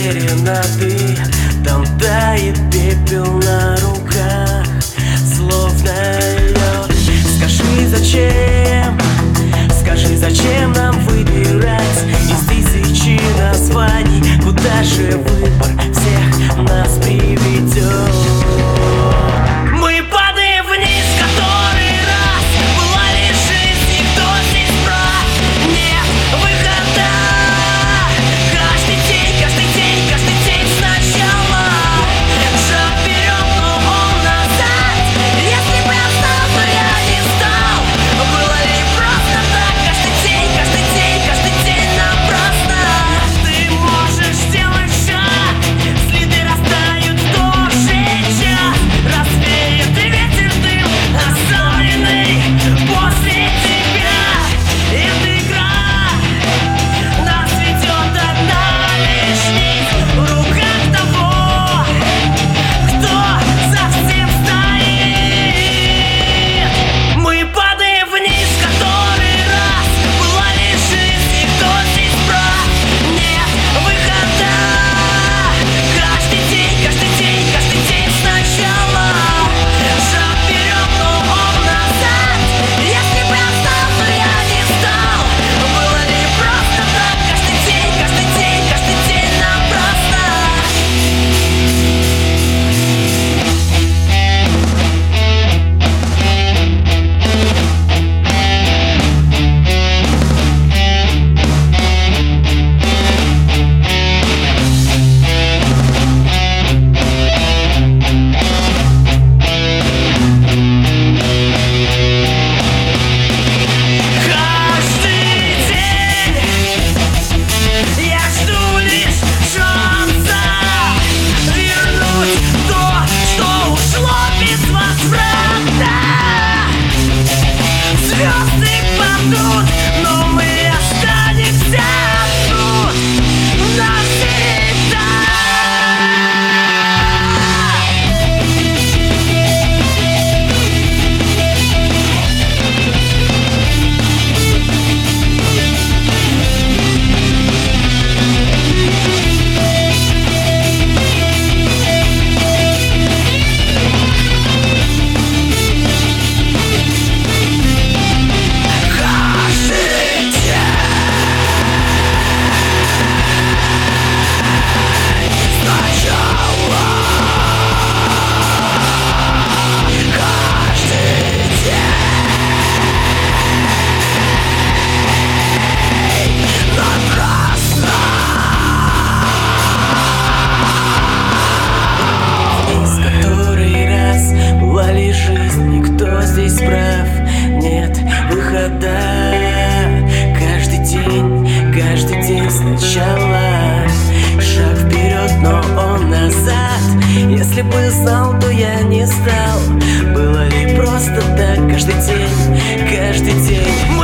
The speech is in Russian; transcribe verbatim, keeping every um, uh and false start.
уверена ты. Там тает пепел на руках, словно лед. Скажи, зачем, скажи, зачем нам выбирать из тысячи названий? Куда же выбор всех нас приведет? Мы падаем вниз, который раз. Была ли жизнь, никто здесь прав. Нет выхода. Каждый день, каждый день, каждый день сначала. Шаг вперед, но он назад. Если бы я знал, то я не стал. Было ли просто так? Каждый день, каждый день, каждый день напрасно. Ты можешь сделать шаг, следы растают в тот же час. Развеет и ветер дым, оставленный после тебя. Эта игра нас ведет одна лишь нить в руках того, кто за всем стоит. Мы падаем вниз, который раз. Была ли жизнь, и кто здесь прав? Нет выхода. Каждый день, каждый день, каждый день сначала. Шаг вперед, но он назад. Если бы я знал, то я не стал. Было ли просто так? Каждый день, каждый день, каждый день напрасно. Каждый день я жду лишь шанса вернуть то, что ушло без возврата. Звезды падут, но мы останемся тут навсегда. Была ли жизнь, никто здесь прав. Нет выхода. Каждый день, каждый день сначала. Шаг вперед, но он назад. Если бы знал, то я не стал. Было ли просто так? Каждый день, каждый день.